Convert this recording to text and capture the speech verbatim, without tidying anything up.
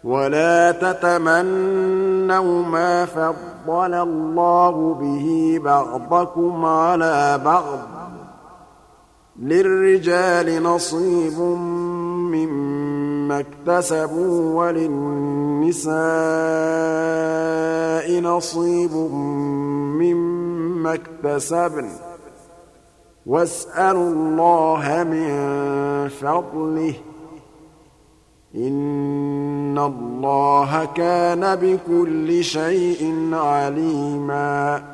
ولا تتمنوا ما فضل الله به بعضكم على بعض للرجال نصيب مما اكتسبوا وللنساء نصيب مما اكتسبن واسألوا الله من فضله إن الله كان بكل شيء عليما